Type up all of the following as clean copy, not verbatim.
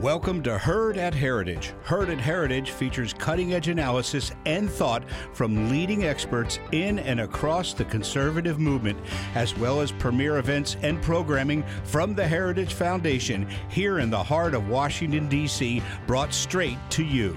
Welcome to Heard at Heritage. Heard at Heritage features cutting-edge analysis and thought from leading experts in and across the conservative movement, as well as premier events and programming from the Heritage Foundation here in the heart of Washington, D.C., brought straight to you.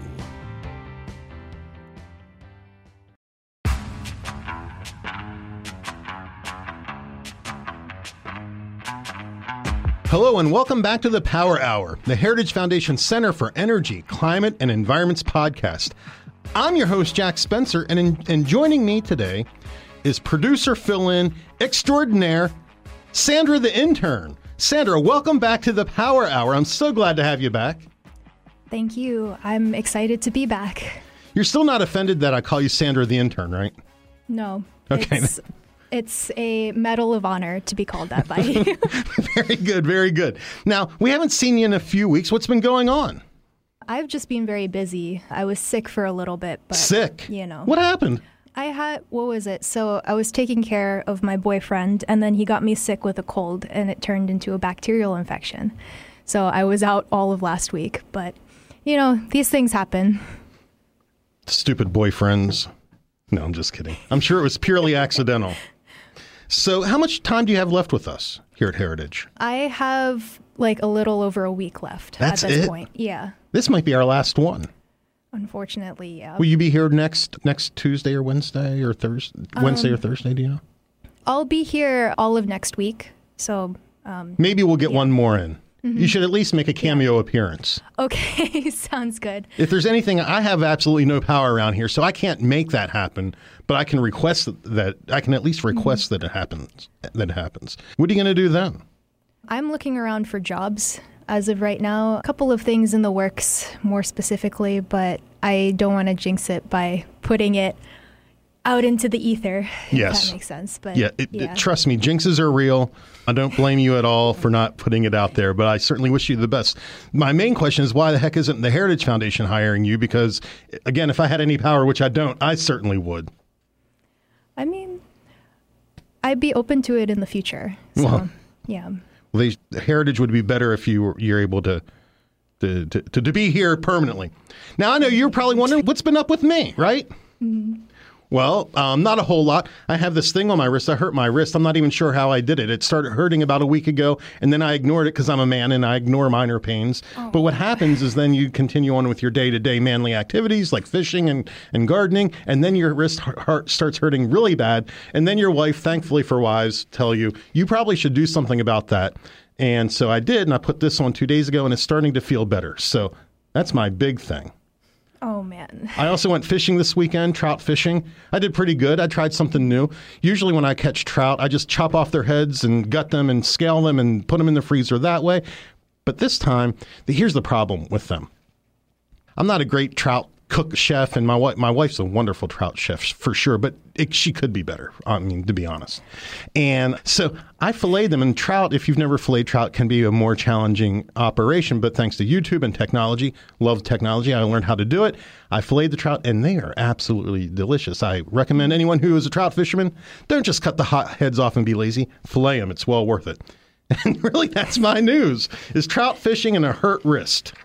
Hello and welcome back to the Power Hour, the Heritage Foundation Center for Energy, Climate, and Environment's podcast. I'm your host, Jack Spencer, and joining me today is producer fill-in extraordinaire, Sandra the intern. Sandra, welcome back to the Power Hour. I'm so glad to have you back. Thank you. I'm excited to be back. You're still not offended that I call you Sandra the intern, right? No. Okay. It's a medal of honor to be called that by you. Very good, very good. Now, we haven't seen you in a few weeks. What's been going on? I've just been very busy. I was sick for a little bit, but Sick? you know. What happened? What was it? So I was taking care of my boyfriend, and then he got me sick with a cold, and it turned into a bacterial infection. So I was out all of last week, but, you know, these things happen. Stupid boyfriends. No, I'm just kidding. I'm sure it was purely accidental. So how much time do you have left with us here at Heritage? I have like a little over a week left That's at this it? point. Yeah. This might be our last one. Unfortunately, yeah. Will you be here next Tuesday or Wednesday or Thursday? Wednesday or Thursday, do you know? I'll be here all of next week. So maybe we'll get one more in. Mm-hmm. You should at least make a cameo appearance. Okay, sounds good. If there's anything, I have absolutely no power around here, so I can't make that happen. But I can request that. I can at least request that it happens. What are you going to do then? I'm looking around for jobs as of right now. A couple of things in the works, more specifically, but I don't want to jinx it by putting it out into the ether. Yes, if that makes sense. But trust me, jinxes are real. I don't blame you at all for not putting it out there, but I certainly wish you the best. My main question is, why the heck isn't the Heritage Foundation hiring you? Because, again, if I had any power, which I don't, I certainly would. I mean, I'd be open to it in the future. So, well, yeah. Well, the Heritage would be better if you're able to be here permanently. Now, I know you're probably wondering what's been up with me, right? Mm-hmm. Well, not a whole lot. I have this thing on my wrist. I hurt my wrist. I'm not even sure how I did it. It started hurting about a week ago, and then I ignored it because I'm a man and I ignore minor pains. Oh. But what happens is then you continue on with your day-to-day manly activities like fishing and gardening, and then your wrist starts hurting really bad. And then your wife, thankfully for wives, tell you probably should do something about that. And so I did, and I put this on 2 days ago, and it's starting to feel better. So that's my big thing. Oh, man. I also went fishing this weekend, trout fishing. I did pretty good. I tried something new. Usually when I catch trout, I just chop off their heads and gut them and scale them and put them in the freezer that way. But this time, here's the problem with them. I'm not a great trout cook chef, and my wife's a wonderful trout chef for sure, but she could be better, I mean, to be honest. And so I filleted them, and trout, if you've never filleted trout, can be a more challenging operation, but thanks to YouTube and technology, love technology, I learned how to do it. I filleted the trout, and they are absolutely delicious. I recommend anyone who is a trout fisherman, don't just cut the hot heads off and be lazy. Fillet them. It's well worth it. And really, that's my news, is trout fishing and a hurt wrist.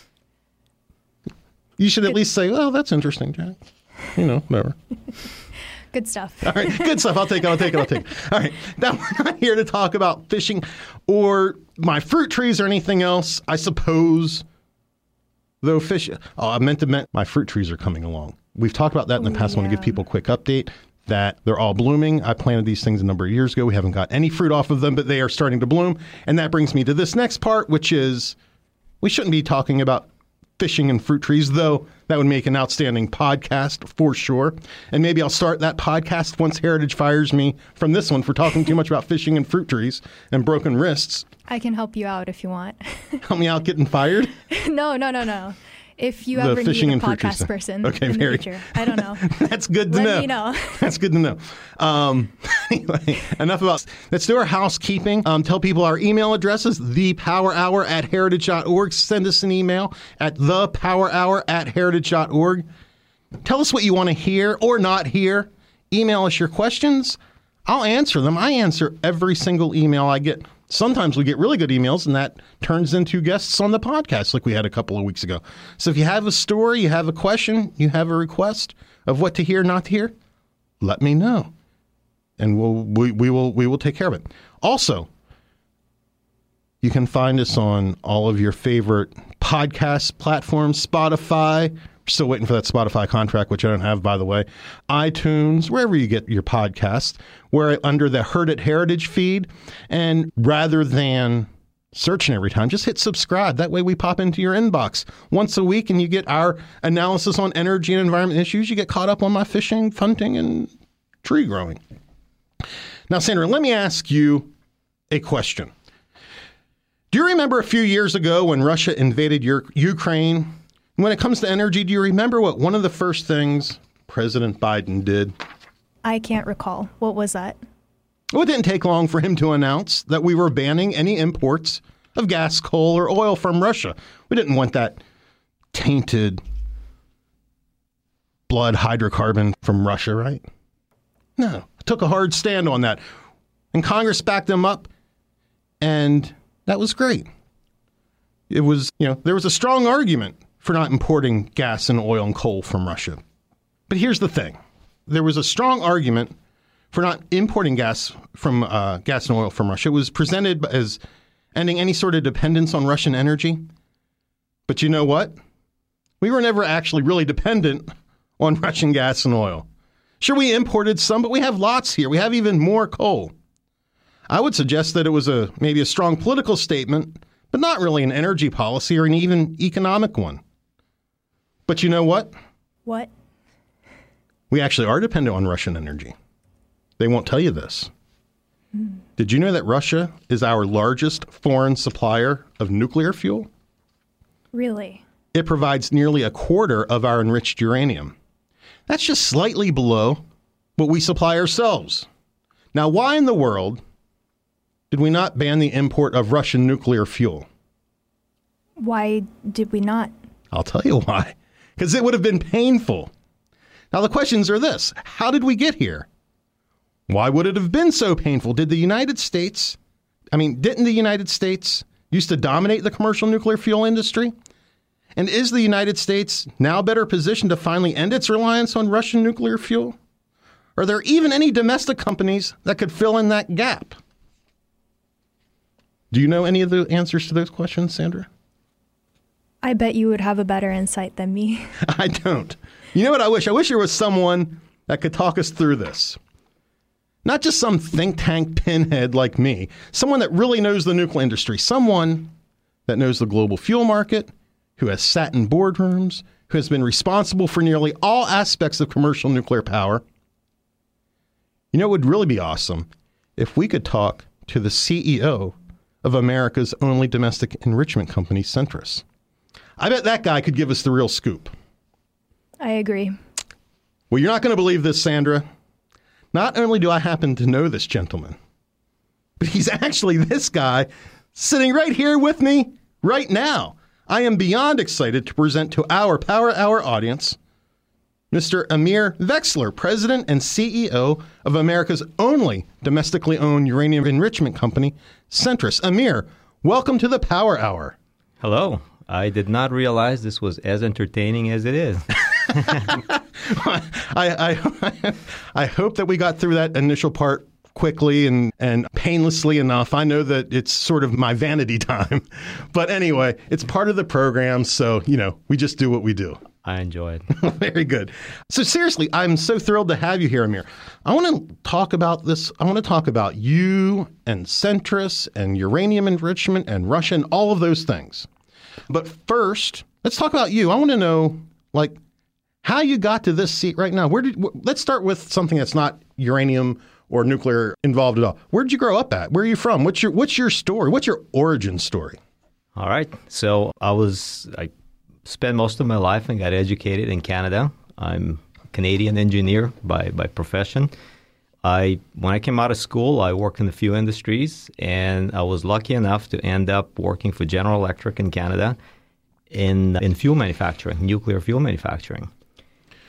You should at least say, "Oh, that's interesting, Jack." You know, whatever. Good stuff. All right, good stuff. I'll take it. All right, now we're not here to talk about fishing or my fruit trees or anything else, I suppose. Though I meant my fruit trees are coming along. We've talked about that in the past. I want to give people a quick update that they're all blooming. I planted these things a number of years ago. We haven't got any fruit off of them, but they are starting to bloom. And that brings me to this next part, which is we shouldn't be talking about fishing and fruit trees, though that would make an outstanding podcast for sure. And maybe I'll start that podcast once Heritage fires me from this one for talking too much about fishing and fruit trees and broken wrists. I can help you out if you want. Help me out getting fired? No. If you ever need a podcast person in the future. I don't know. That's good to know. Let me know. That's good to know. Anyway, enough about... Let's do our housekeeping. Tell people our email address is thepowerhour@heritage.org. Send us an email at thepowerhour@heritage.org. Tell us what you want to hear or not hear. Email us your questions. I'll answer them. I answer every single email I get. Sometimes we get really good emails, and that turns into guests on the podcast like we had a couple of weeks ago. So if you have a story, you have a question, you have a request of what to hear, not to hear, let me know. And we will take care of it. Also, you can find us on all of your favorite podcast platforms, Spotify. We're still waiting for that Spotify contract, which I don't have, by the way. iTunes, wherever you get your podcast. We're under the Heard It Heritage feed. And rather than searching every time, just hit subscribe. That way we pop into your inbox once a week and you get our analysis on energy and environment issues. You get caught up on my fishing, hunting, and tree growing. Now, Sandra, let me ask you a question. Do you remember a few years ago when Russia invaded Ukraine? When it comes to energy, do you remember what one of the first things President Biden did? I can't recall. What was that? Well, it didn't take long for him to announce that we were banning any imports of gas, coal, or oil from Russia. We didn't want that tainted blood hydrocarbon from Russia, right? No. Took a hard stand on that. And Congress backed them up, and that was great. It was, there was a strong argument for not importing gas and oil and coal from Russia. But here's the thing. There was a strong argument for not importing gas and oil from Russia. It was presented as ending any sort of dependence on Russian energy. But you know what? We were never actually really dependent on Russian gas and oil. Sure, we imported some, but we have lots here. We have even more coal. I would suggest that it was maybe a strong political statement, but not really an energy policy or an even economic one. But you know what? What? We actually are dependent on Russian energy. They won't tell you this. Did you know that Russia is our largest foreign supplier of nuclear fuel? Really? It provides nearly a quarter of our enriched uranium. That's just slightly below what we supply ourselves. Now, why in the world did we not ban the import of Russian nuclear fuel? Why did we not? I'll tell you why. Because it would have been painful. Now, the questions are this. How did we get here? Why would it have been so painful? Didn't the United States used to dominate the commercial nuclear fuel industry? And is the United States now better positioned to finally end its reliance on Russian nuclear fuel? Are there even any domestic companies that could fill in that gap? Do you know any of the answers to those questions, Sandra? I bet you would have a better insight than me. I don't. You know what I wish? I wish there was someone that could talk us through this. Not just some think tank pinhead like me. Someone that really knows the nuclear industry. Someone that knows the global fuel market, who has sat in boardrooms, who has been responsible for nearly all aspects of commercial nuclear power. You know, it would really be awesome if we could talk to the CEO of America's only domestic enrichment company, Centrus. I bet that guy could give us the real scoop. I agree. Well, you're not going to believe this, Sandra. Not only do I happen to know this gentleman, but he's actually this guy sitting right here with me right now. I am beyond excited to present to our Power Hour audience Mr. Amir Vexler, President and CEO of America's only domestically owned uranium enrichment company, Centrus. Amir, welcome to the Power Hour. Hello. I did not realize this was as entertaining as it is. I hope that we got through that initial part quickly and painlessly enough. I know that it's sort of my vanity time. But anyway, it's part of the program, so, we just do what we do. I enjoy it. Very good. So seriously, I'm so thrilled to have you here, Amir. I want to talk about this. I want to talk about you and Centrus and uranium enrichment and Russia and all of those things. But first, let's talk about you. I want to know, how you got to this seat right now. Let's start with something that's not uranium or nuclear involved at all. Where did you grow up at? Where are you from? What's your story? What's your origin story? All right. So I spent most of my life and got educated in Canada. I'm a Canadian engineer by profession. When I came out of school, I worked in a few industries, and I was lucky enough to end up working for General Electric in Canada in fuel manufacturing, nuclear fuel manufacturing.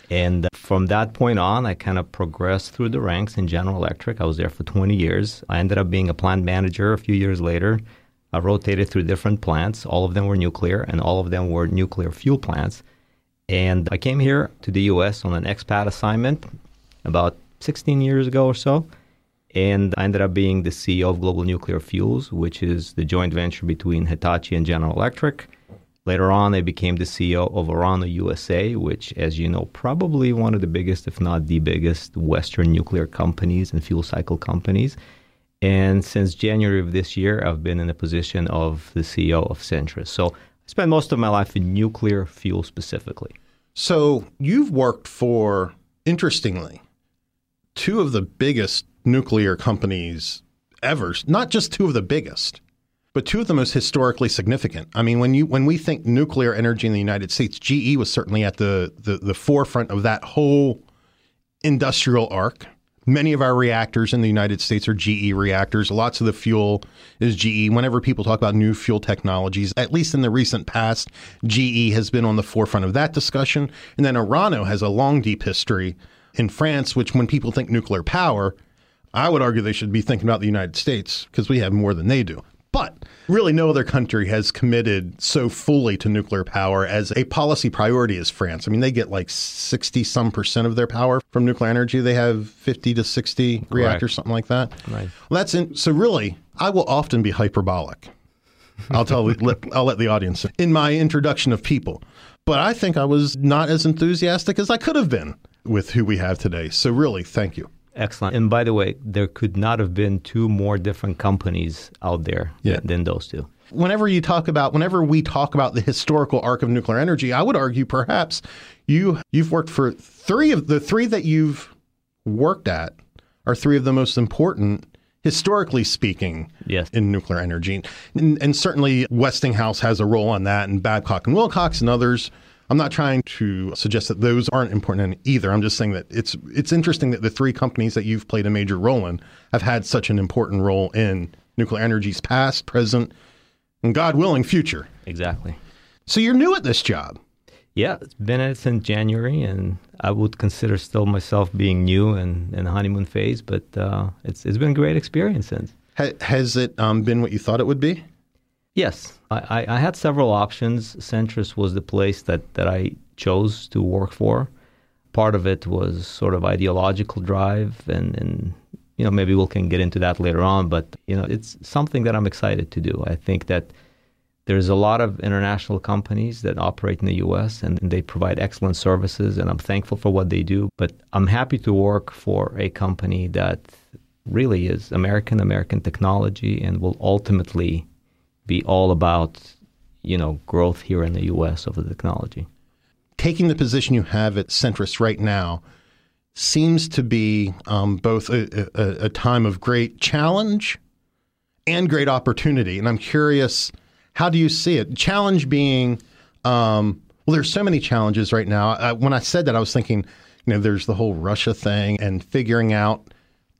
And from that point on, I kind of progressed through the ranks in General Electric. I was there for 20 years. I ended up being a plant manager a few years later. I rotated through different plants. All of them were nuclear, and all of them were nuclear fuel plants. And I came here to the U.S. on an expat assignment about 16 years ago or so. And I ended up being the CEO of Global Nuclear Fuels, which is the joint venture between Hitachi and General Electric. Later on, I became the CEO of Orano USA, which, as you know, probably one of the biggest, if not the biggest, Western nuclear companies and fuel cycle companies. And since January of this year, I've been in the position of the CEO of Centrus. So I spent most of my life in nuclear fuel specifically. So you've worked for, interestingly, two of the biggest nuclear companies ever, not just two of the biggest, but two of the most historically significant. I mean, when we think nuclear energy in the United States, GE was certainly at the forefront of that whole industrial arc. Many of our reactors in the United States are GE reactors. Lots of the fuel is GE. Whenever people talk about new fuel technologies, at least in the recent past, GE has been on the forefront of that discussion. And then Orano has a long, deep history in France, which when people think nuclear power, I would argue they should be thinking about the United States because we have more than they do. But really no other country has committed so fully to nuclear power as a policy priority as France. I mean, they get like 60% of their power from nuclear energy. They have 50 to 60 reactors, something like that. Right. Well, so really, I will often be hyperbolic. I'll let the audience in my introduction of people. But I think I was not as enthusiastic as I could have been with who we have today. So really, thank you. Excellent. And by the way, there could not have been two more different companies out there than those two. Whenever we talk about the historical arc of nuclear energy, I would argue perhaps you've worked for three that you've worked at are three of the most important, historically speaking, in nuclear energy. And certainly Westinghouse has a role on that, and Babcock and Wilcox and others. I'm not trying to suggest that those aren't important either. I'm just saying that it's interesting that the three companies that you've played a major role in have had such an important role in nuclear energy's past, present, and God willing, future. Exactly. So you're new at this job. Yeah, it's been at it since January, and I would consider still myself being new and in the honeymoon phase, but it's been a great experience since. Has it been what you thought it would be? Yes. I had several options. Centrus was the place that I chose to work for. Part of it was sort of ideological drive, and maybe we can get into that later on, but it's something that I'm excited to do. I think that there's a lot of international companies that operate in the U.S. and they provide excellent services, and I'm thankful for what they do, but I'm happy to work for a company that really is American technology and will ultimately be all about, growth here in the U.S. of the technology. Taking the position you have at Centrus right now seems to be both a time of great challenge and great opportunity. And I'm curious, how do you see it? Challenge being, there's so many challenges right now. When I said that, I was thinking, there's the whole Russia thing and figuring out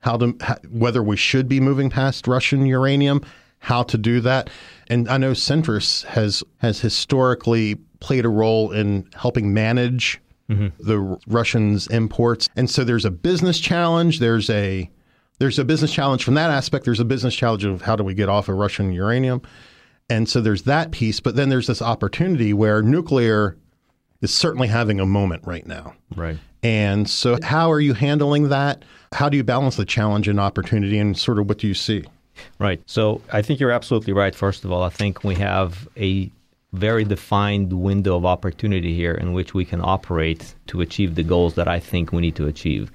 whether we should be moving past Russian uranium, how to do that. And I know Centrus has historically played a role in helping manage the Russians' imports. And so there's a business challenge. There's a business challenge from that aspect. There's a business challenge of how do we get off of Russian uranium. And so there's that piece. But then there's this opportunity where nuclear is certainly having a moment right now. Right. And so how are you handling that? How do you balance the challenge and opportunity, and sort of what do you see? Right. So I think you're absolutely right. First of all, I think we have a very defined window of opportunity here in which we can operate to achieve the goals that I think we need to achieve.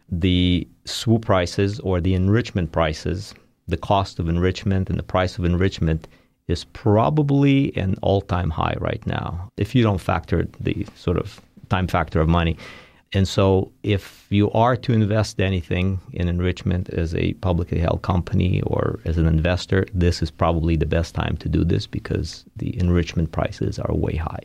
The SWU prices, or the enrichment prices, the cost of enrichment and the price of enrichment is probably an all-time high right now, if you don't factor the sort of time factor of money. And so if you are to invest anything in enrichment as a publicly held company or as an investor, this is probably the best time to do this because the enrichment prices are way high.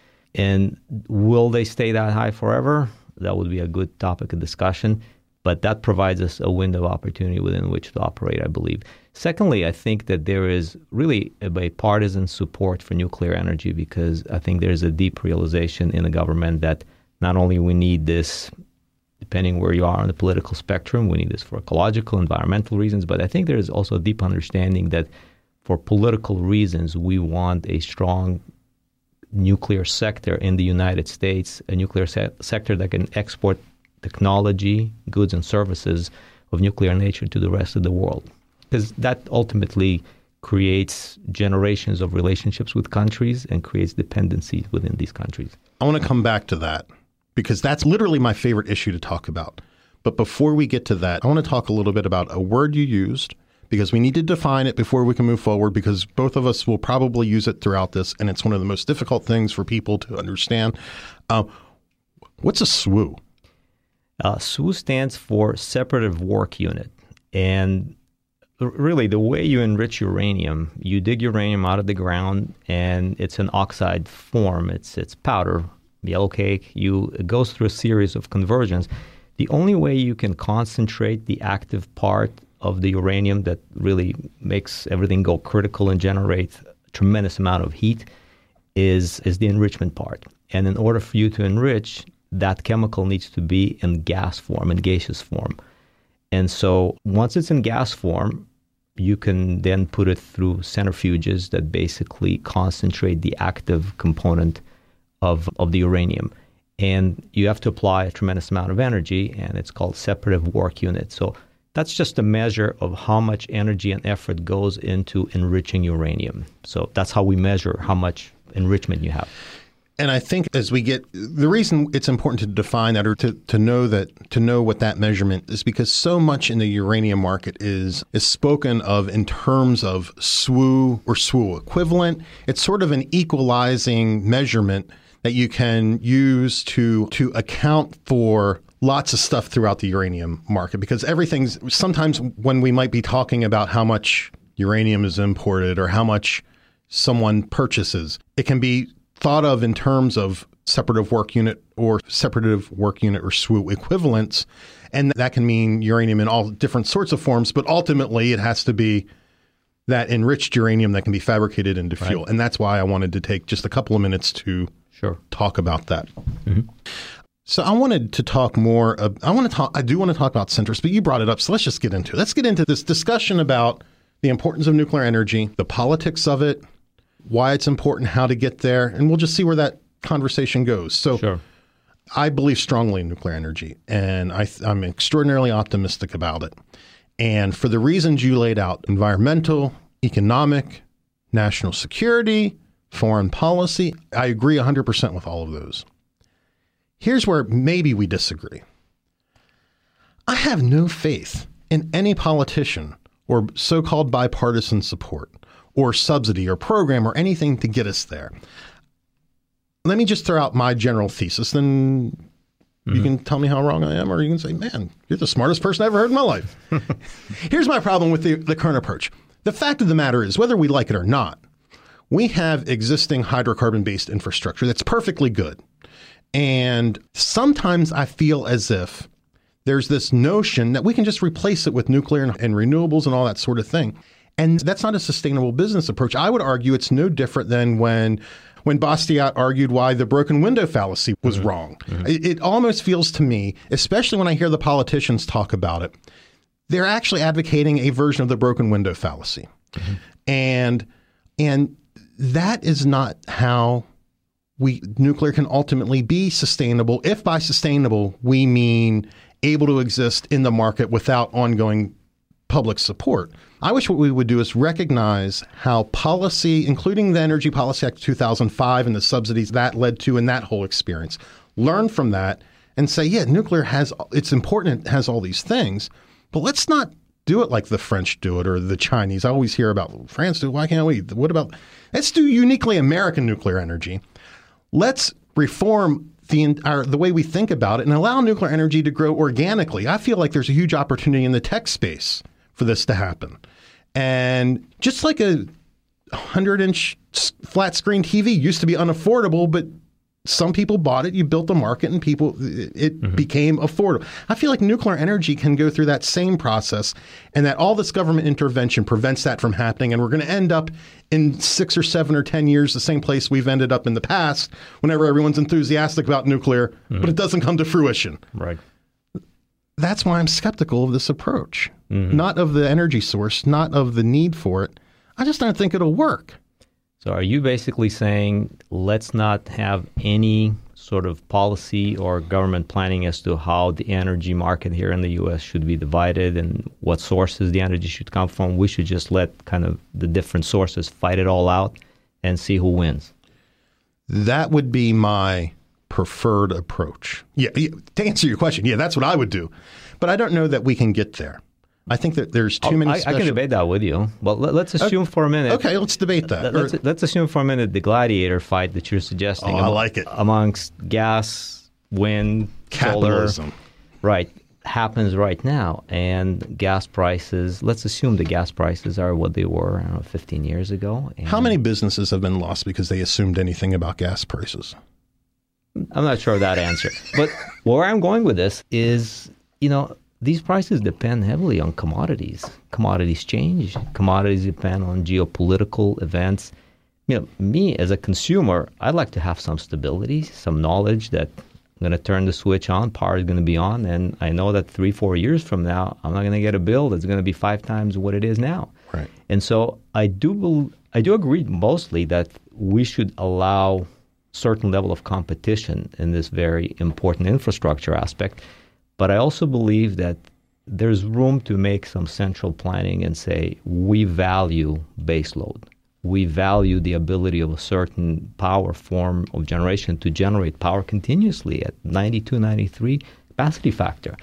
And will they stay that high forever? That would be a good topic of discussion. But that provides us a window of opportunity within which to operate, I believe. Secondly, I think that there is really a bipartisan support for nuclear energy because I think there's a deep realization in the government that not only we need this, depending where you are on the political spectrum, we need this for ecological, environmental reasons, but I think there is also a deep understanding that for political reasons, we want a strong nuclear sector in the United States, a nuclear sector that can export technology, goods, and services of nuclear nature to the rest of the world. Because that ultimately creates generations of relationships with countries and creates dependencies within these countries. I want to come back to that because that's literally my favorite issue to talk about. But before we get to that, I want to talk a little bit about a word you used, because we need to define it before we can move forward, because both of us will probably use it throughout this, and it's one of the most difficult things for people to understand. What's a SWU? SWU stands for Separative Work Unit. And really, the way you enrich uranium, you dig uranium out of the ground, and it's an oxide form. It's powder, yellow cake. It goes through a series of conversions. The only way you can concentrate the active part of the uranium that really makes everything go critical and generate a tremendous amount of heat is the enrichment part. And in order for you to enrich, that chemical needs to be in gas form, in gaseous form. And so once it's in gas form, you can then put it through centrifuges that basically concentrate the active component of the uranium. And you have to apply a tremendous amount of energy, and it's called separative work unit. So that's just a measure of how much energy and effort goes into enriching uranium. So that's how we measure how much enrichment you have. And I think as we get, the reason it's important to define that or to know what that measurement is, because so much in the uranium market is spoken of in terms of SWU or SWU equivalent. It's sort of an equalizing measurement that you can use to account for lots of stuff throughout the uranium market, because sometimes when we might be talking about how much uranium is imported or how much someone purchases, it can be thought of in terms of separative work unit or SWU equivalents. And that can mean uranium in all different sorts of forms, but ultimately it has to be that enriched uranium that can be fabricated into fuel. Right. And that's why I wanted to take just a couple of minutes to talk about that. Mm-hmm. So I wanted to talk more. I do want to talk about Centrus, but you brought it up. So let's just get into it. Let's get into this discussion about the importance of nuclear energy, the politics of it, why it's important, how to get there, and we'll just see where that conversation goes. So I believe strongly in nuclear energy, and I'm extraordinarily optimistic about it. And for the reasons you laid out, environmental, economic, national security, foreign policy, I agree 100% with all of those. Here's where maybe we disagree. I have no faith in any politician or so-called bipartisan support or subsidy or program or anything to get us there. Let me just throw out my general thesis, then you can tell me how wrong I am, or you can say, man, you're the smartest person I ever heard in my life. Here's my problem with the current approach. The fact of the matter is, whether we like it or not, we have existing hydrocarbon-based infrastructure that's perfectly good. And sometimes I feel as if there's this notion that we can just replace it with nuclear and renewables and all that sort of thing. And that's not a sustainable business approach. I would argue it's no different than when Bastiat argued why the broken window fallacy was wrong. Mm-hmm. It almost feels to me, especially when I hear the politicians talk about it, they're actually advocating a version of the broken window fallacy. Mm-hmm. And that is not how nuclear can ultimately be sustainable, if by sustainable we mean able to exist in the market without ongoing public support. I wish what we would do is recognize how policy, including the Energy Policy Act of 2005 and the subsidies that led to in that whole experience, learn from that and say, yeah, nuclear it's important, it has all these things, but let's not do it like the French do it or the Chinese. I always hear about France do it. Why can't we? Let's do uniquely American nuclear energy. Let's reform the way we think about it and allow nuclear energy to grow organically. I feel like there's a huge opportunity in the tech space for this to happen. And just like a 100-inch flat screen TV used to be unaffordable, but Some people bought it, you built the market, and it became affordable. I feel like nuclear energy can go through that same process, and that all this government intervention prevents that from happening, and we're going to end up in 6 or 7 or 10 years the same place we've ended up in the past whenever everyone's enthusiastic about nuclear, but it doesn't come to fruition. Right. That's why I'm skeptical of this approach. Not of the energy source, not of the need for it. I just don't think it'll work. So are you basically saying let's not have any sort of policy or government planning as to how the energy market here in the U.S. should be divided and what sources the energy should come from? We should just let kind of the different sources fight it all out and see who wins. That would be my preferred approach. Yeah, to answer your question, yeah, that's what I would do. But I don't know that we can get there. I think that there's too many I can debate that with you. Well, let's assume for a minute. Okay, let's debate that. Let's assume for a minute the gladiator fight that you're suggesting. I like it. Amongst gas, wind, capitalism. Solar, right, happens right now. And gas prices, let's assume the gas prices are what they were, 15 years ago. And how many businesses have been lost because they assumed anything about gas prices? I'm not sure of that answer. But where I'm going with this is, these prices depend heavily on commodities. Commodities change. Commodities depend on geopolitical events. Me as a consumer, I'd like to have some stability, some knowledge that I'm going to turn the switch on, power is going to be on, and I know that 3-4 years from now, I'm not going to get a bill that's going to be 5 times what it is now. Right. And so I do agree mostly that we should allow certain level of competition in this very important infrastructure aspect. But I also believe that there's room to make some central planning and say, we value baseload. We value the ability of a certain power form of generation to generate power continuously at 92, 93 capacity factor.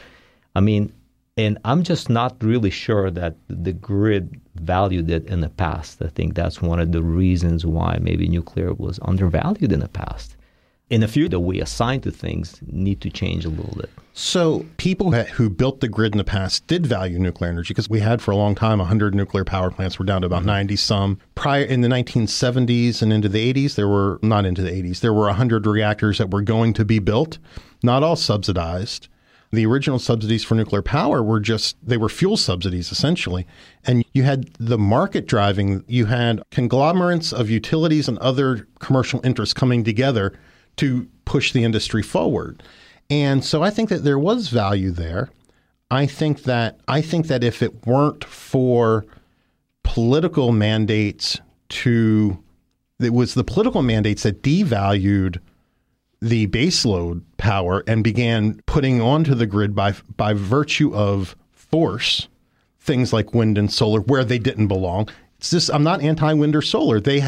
And I'm just not really sure that the grid valued it in the past. I think that's one of the reasons why maybe nuclear was undervalued in the past. In the future, that we assign to things need to change a little bit. So people who built the grid in the past did value nuclear energy because we had for a long time 100 nuclear power plants. We're down to about 90 some. Prior in the 1970s and into the 80s, there were 100 reactors that were going to be built, not all subsidized. The original subsidies for nuclear power they were fuel subsidies essentially. And you had the market driving, you had conglomerates of utilities and other commercial interests coming together to push the industry forward. And so I think that there was value there. I think that if it weren't for political mandates it was the political mandates that devalued the baseload power and began putting onto the grid by virtue of force, things like wind and solar, where they didn't belong. I'm not anti-wind or solar. They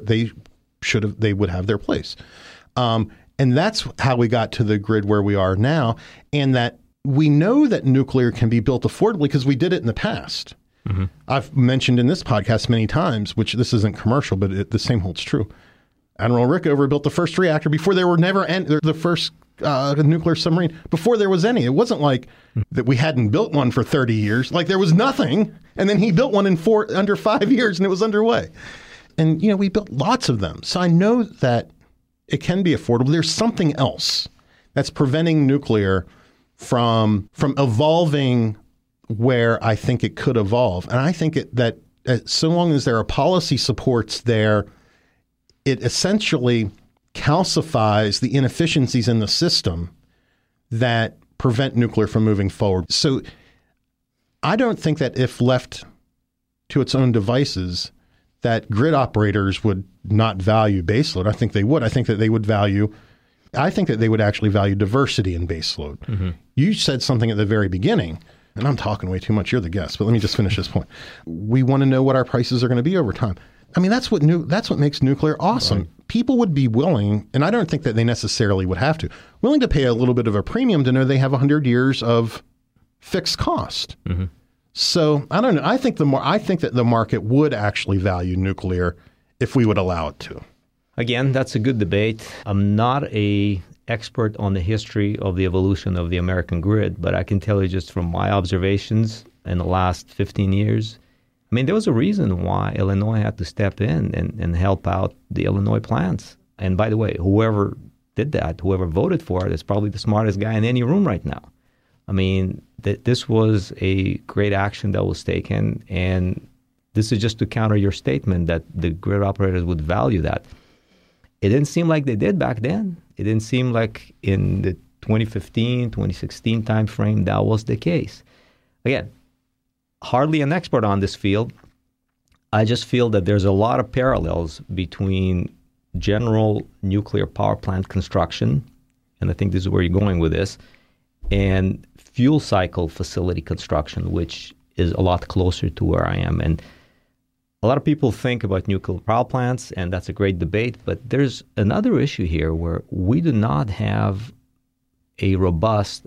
would have their place. And that's how we got to the grid where we are now, and that we know that nuclear can be built affordably because we did it in the past. Mm-hmm. I've mentioned in this podcast many times, which this isn't commercial, but the same holds true. Admiral Rickover built the first reactor before there were the first nuclear submarine, before there was any. It wasn't like that we hadn't built one for 30 years. Like there was nothing, and then he built one in under 5 years, and it was underway. And, we built lots of them. So I know that it can be affordable. There's something else that's preventing nuclear from evolving where I think it could evolve. And I think that so long as there are policy supports there, it essentially calcifies the inefficiencies in the system that prevent nuclear from moving forward. So I don't think that if left to its own devices, that grid operators would not value baseload. I think they would. I think that they would actually value diversity in baseload. Mm-hmm. You said something at the very beginning, and I'm talking way too much. You're the guest, but let me just finish this point. We want to know what our prices are going to be over time. That's what makes nuclear awesome. Right. People would be willing, and I don't think that they necessarily would have to, willing to pay a little bit of a premium to know they have 100 years of fixed cost. Mm-hmm. So I don't know. I think that the market would actually value nuclear if we would allow it to. Again, that's a good debate. I'm not an expert on the history of the evolution of the American grid, but I can tell you just from my observations in the last 15 years, there was a reason why Illinois had to step in and help out the Illinois plants. And by the way, whoever did that, whoever voted for it, is probably the smartest guy in any room right now. I mean, this was a great action that was taken, and this is just to counter your statement that the grid operators would value that. It didn't seem like they did back then. It didn't seem like in the 2015, 2016 timeframe that was the case. Again, hardly an expert on this field. I just feel that there's a lot of parallels between general nuclear power plant construction, and I think this is where you're going with this, and fuel cycle facility construction, which is a lot closer to where I am. And a lot of people think about nuclear power plants, and that's a great debate, but there's another issue here where we do not have a robust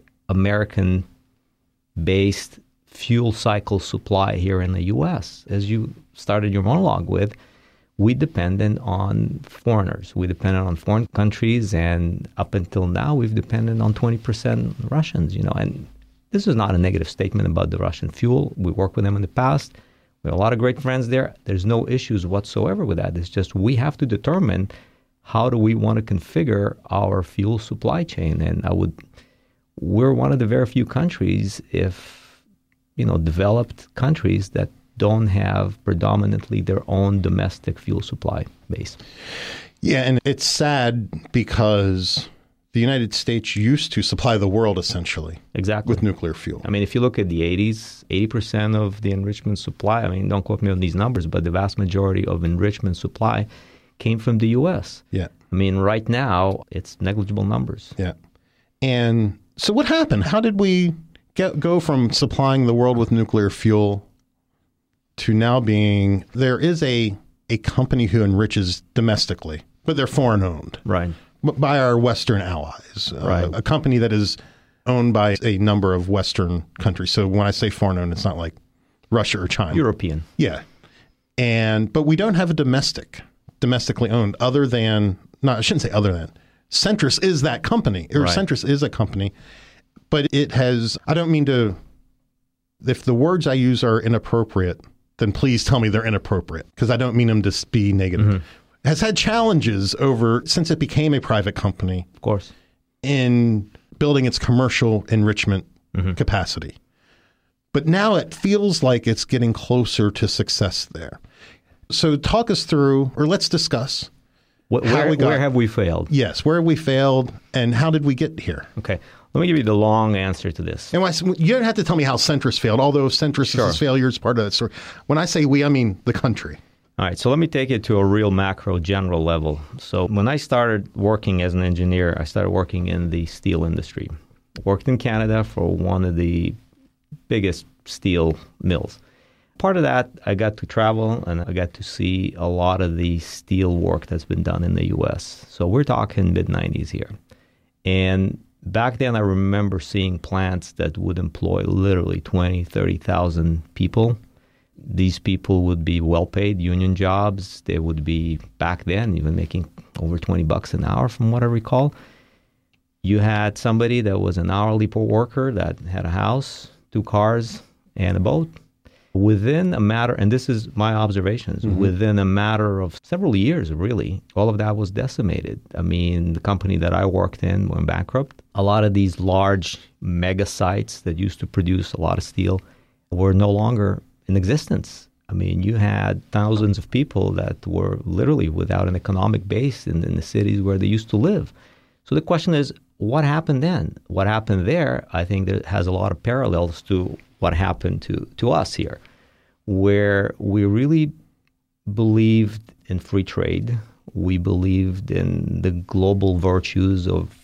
American-based fuel cycle supply here in the U.S. As you started your monologue with, we depended on foreigners. We depended on foreign countries, and up until now, we've depended on 20% Russians, and this is not a negative statement about the Russian fuel. We worked with them in the past. We have a lot of great friends there. There's no issues whatsoever with that. It's just we have to determine how do we want to configure our fuel supply chain. And we're one of the very few countries, developed countries that don't have predominantly their own domestic fuel supply base. Yeah, and it's sad because the United States used to supply the world essentially. Exactly. With nuclear fuel. I mean, if you look at the 80s, 80% of the enrichment supply, I mean, don't quote me on these numbers, but the vast majority of enrichment supply came from the U.S. Yeah. I mean, right now, it's negligible numbers. Yeah. And so what happened? How did we go from supplying the world with nuclear fuel to now being, there is a company who enriches domestically, but they're foreign owned. Right. By our Western allies. Right. A company that is owned by a number of Western countries. So when I say foreign owned, it's not like Russia or China. European. Yeah. But we don't have a domestically owned I shouldn't say other than. Centrus is that company, or right. Centrus is a company, but it has, I don't mean to, if the words I use are inappropriate, then please tell me they're inappropriate, because I don't mean them to be negative. Mm-hmm. Has had challenges since it became a private company. Of course. In building its commercial enrichment capacity. But now it feels like it's getting closer to success there. So talk us through, or let's discuss. Where have we failed? Yes, where have we failed, and how did we get here? Okay. Let me give you the long answer to this. And you don't have to tell me how Centrus failed, although Centrus's failure is part of that story. When I say we, I mean the country. All right, so let me take it to a real macro general level. So when I started working as an engineer, I started working in the steel industry. Worked in Canada for one of the biggest steel mills. Part of that, I got to travel and I got to see a lot of the steel work that's been done in the U.S. So we're talking mid-90s here. And back then, I remember seeing plants that would employ literally 20, 30,000 people. These people would be well-paid union jobs. They would be, back then, even making over $20 an hour from what I recall. You had somebody that was an hourly worker that had a house, 2 cars, and a boat. Within a matter, and this is my observations, within a matter of several years, really, all of that was decimated. I mean, the company that I worked in went bankrupt. A lot of these large mega sites that used to produce a lot of steel were no longer in existence. I mean, you had thousands of people that were literally without an economic base in the cities where they used to live. So the question is, what happened then? What happened there, I think that has a lot of parallels to what happened to us here, where we really believed in free trade. We believed in the global virtues of,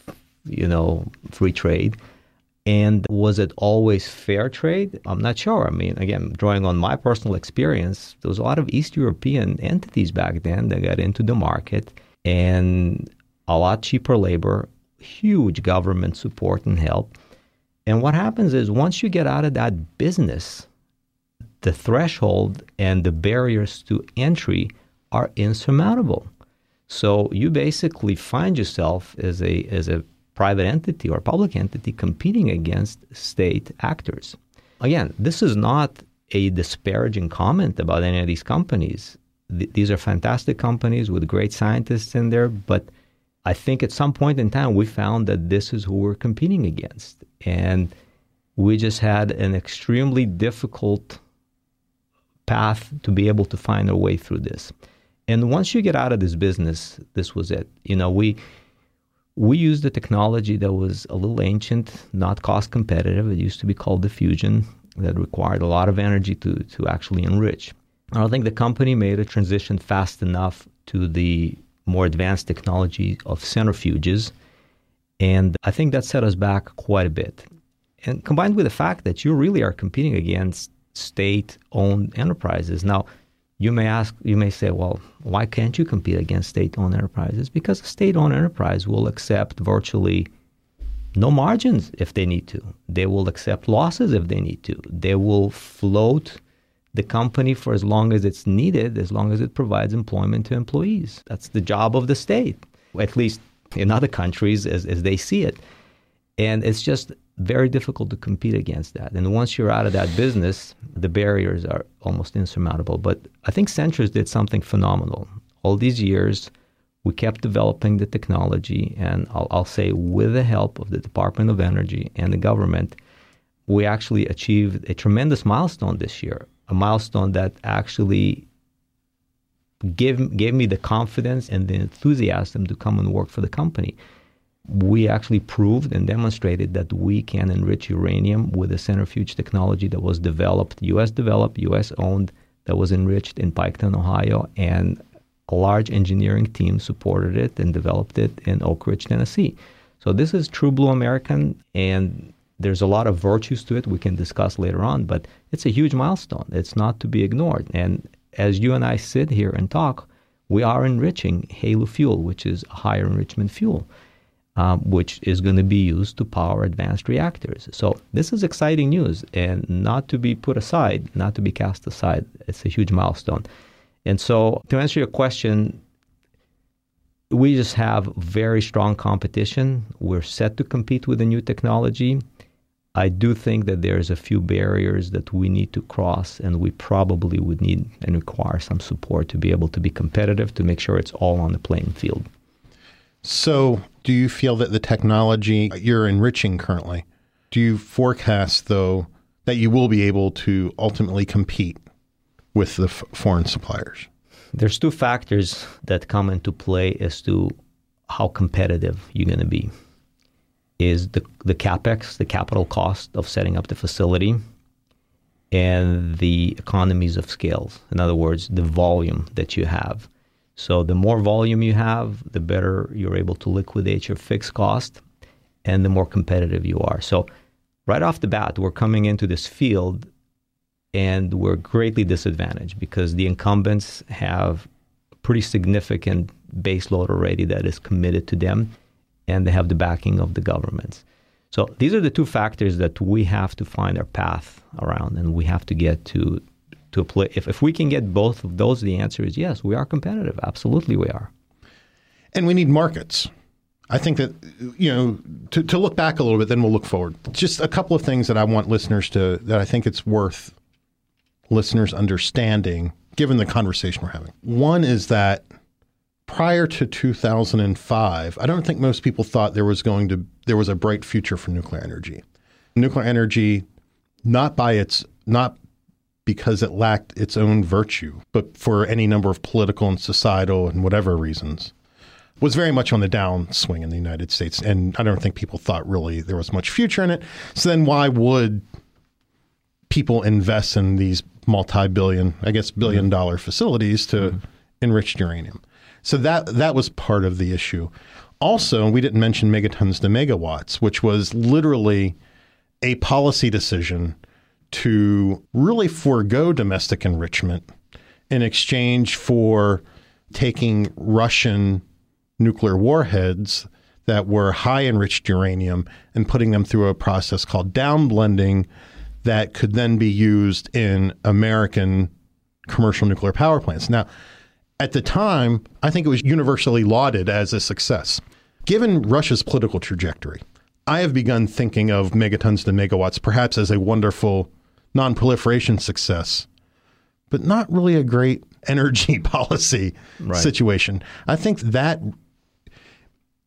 free trade. And was it always fair trade? I'm not sure. I mean, again, drawing on my personal experience, there was a lot of East European entities back then that got into the market and a lot cheaper labor, huge government support and help. And what happens is once you get out of that business, the threshold and the barriers to entry are insurmountable. So you basically find yourself as a private entity or public entity competing against state actors. Again, this is not a disparaging comment about any of these companies. These are fantastic companies with great scientists in there, but I think at some point in time, we found that this is who we're competing against. And we just had an extremely difficult path to be able to find our way through this. And once you get out of this business, this was it. We used a technology that was a little ancient, not cost competitive. It used to be called diffusion, that required a lot of energy to actually enrich. I don't think the company made a transition fast enough to the more advanced technology of centrifuges. And I think that set us back quite a bit. And combined with the fact that you really are competing against state-owned enterprises. Now, you may say, well, why can't you compete against state-owned enterprises? Because a state-owned enterprise will accept virtually no margins if they need to. They will accept losses if they need to. They will float the company for as long as it's needed, as long as it provides employment to employees. That's the job of the state, at least in other countries as they see it. And it's just very difficult to compete against that. And once you're out of that business, the barriers are almost insurmountable. But I think Centrus did something phenomenal. All these years, we kept developing the technology, and I'll say with the help of the Department of Energy and the government, we actually achieved a tremendous milestone this year, a milestone that actually gave me the confidence and the enthusiasm to come and work for the company. We actually proved and demonstrated that we can enrich uranium with a centrifuge technology that was developed, U.S. U.S.-owned, that was enriched in Piketon, Ohio, and a large engineering team supported it and developed it in Oak Ridge, Tennessee. So this is true blue American, and there's a lot of virtues to it we can discuss later on, but it's a huge milestone. It's not to be ignored. And as you and I sit here and talk, we are enriching HALEU fuel, which is a higher enrichment fuel, which is going to be used to power advanced reactors. So this is exciting news, and not to be put aside, not to be cast aside. It's a huge milestone. And so to answer your question, we just have very strong competition. We're set to compete with the new technology. I do think that there's a few barriers that we need to cross, and we probably would need and require some support to be able to be competitive, to make sure it's all on the playing field. So do you feel that the technology you're enriching currently, do you forecast, though, that you will be able to ultimately compete with the foreign suppliers? There's two factors that come into play as to how competitive you're going to be. Is the CapEx, the capital cost of setting up the facility, and the economies of scales. In other words, the volume that you have. So the more volume you have, the better you're able to liquidate your fixed cost, and the more competitive you are. So right off the bat, we're coming into this field, and we're greatly disadvantaged because the incumbents have a pretty significant base load already that is committed to them, and they have the backing of the governments. So these are the two factors that we have to find our path around, and we have to get to a place. If we can get both of those, the answer is yes, we are competitive. Absolutely we are. And we need markets. I think that, to look back a little bit, then we'll look forward. Just a couple of things that I want that I think it's worth listeners understanding, given the conversation we're having. One is that prior to 2005, I don't think most people thought there was a bright future for nuclear energy. Nuclear energy, not because it lacked its own virtue, but for any number of political and societal and whatever reasons, was very much on the downswing in the United States. And I don't think people thought really there was much future in it. So then why would people invest in these multi-billion, billion-dollar facilities to enrich uranium? So that was part of the issue. Also, we didn't mention megatons to megawatts, which was literally a policy decision to really forego domestic enrichment in exchange for taking Russian nuclear warheads that were high enriched uranium and putting them through a process called downblending that could then be used in American commercial nuclear power plants. Now, at the time, I think it was universally lauded as a success. Given Russia's political trajectory, I have begun thinking of megatons to megawatts perhaps as a wonderful non-proliferation success, but not really a great energy policy situation. I think that